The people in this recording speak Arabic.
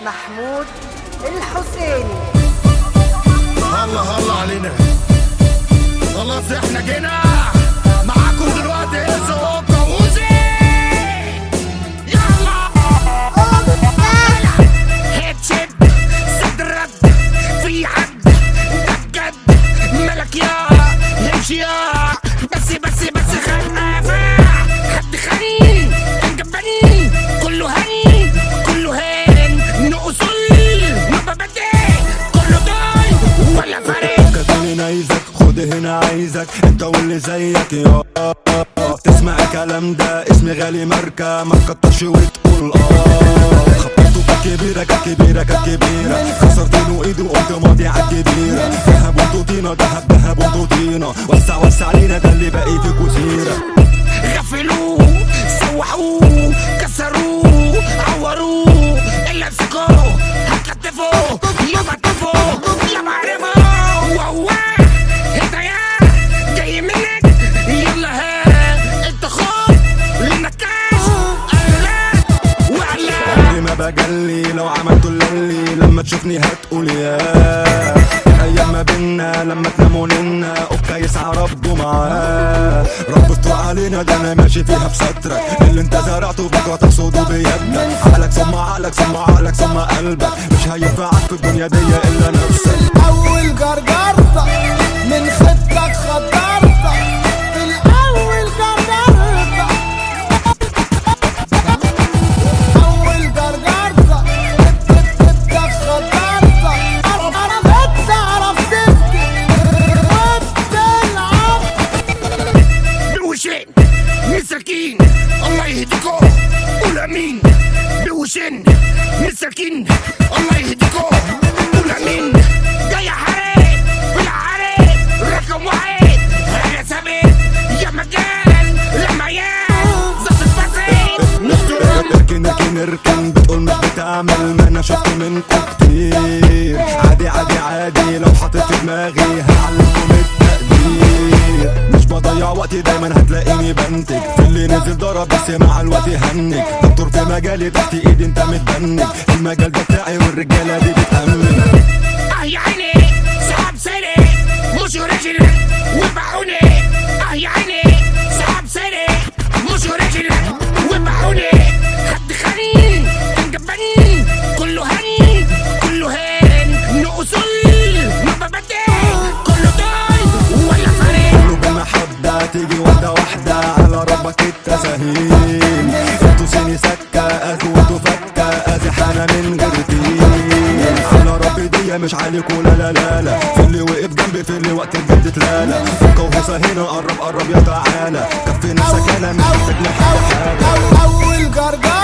محمود الحسيني. الله الله علينا، خلاص احنا جينا معاكم دلوقتي. اسوق ووزي يلا هيد شد صدر رد في حد ده بجد ملك يا نمشي يا بس خلافة حد خنين كان جبانين كله هني كله هين نقصل ما ببدي كله ضاي ولا فارق. كاتوني عايزك خد هنا عايزك انت واللي زيك يا تسمع الكلام ده. اسمي غالي ماركة ما تكترش وتقول خبطته كبيرة كسرت له ايده وقمت ماضي عالكبيرة. دهب وانتو دهب وانتو طينة وسع علينا ده اللي باقي في كوسيرة. غفلوه سوحوه كسروه عوروه اللي امسكوه هتكتفوه يا بطفوه يا معرفه وهو هدايا جاي منك يلا ها انت خد لنكاش قلات وقلات. عمري ما بجلي لو عملتوا اللي لما تشوفني هتقول يا ايام ما بينا لما تناموا لنا اوكا يسعى ربه معاه. رب استر علينا ده انا ماشي فيها بسترك اللي انت زرعته بكره تحصده بيدك. عقلك ثم قلبك مش هينفعك في الدنيا دي الا نفسك. اول جرجرتك من خدك خدرتك في الاول جرجرتك اول جرجرتك خدك خدرتك انا بتعرف تبكي وبتلعب بوشين مساكين الله يهديكوا قول امين. بوشين مساكين الله يهديكوا قول امين. جاي حريق في العريق رقم واحد انا ثابت يا مكان لما زفت بسيط اركن بتقول مش بتعمل ما انا شفت منكم كتير. عادي لو حطيت في دماغي هعلمكم التقدير. مش بضيع وقتي دايما هتلاقيني بنتج في اللي نزل ضرب بس مع الوقت هنج. دكتور في مجالي تحت ايدي انت متبنج. المجال ده بتاعي والرجاله دي بتأمن. يا عيني صحاب سري مش اوريجينال وباعوني. يا عيني صحاب سري مش اوريجينال وباعوني. حد خنين كان جبانين كله هني كله هين نقصل ما ببدي كله ضاي ولا فارق. كله بالمحبة تيجي واحدة على ربك التساهيل. انتوا سيني سكة اخوتوا فكة ازحانة من غير تيل. على ربي دي مش عليكوا لا في اللي وقف جنبي في اللي وقت الجد تلالا. فكة وهيصة هنا قرب يا تعالى كفي نفسك انا مش محتاج لحاجة. اول جرجرتك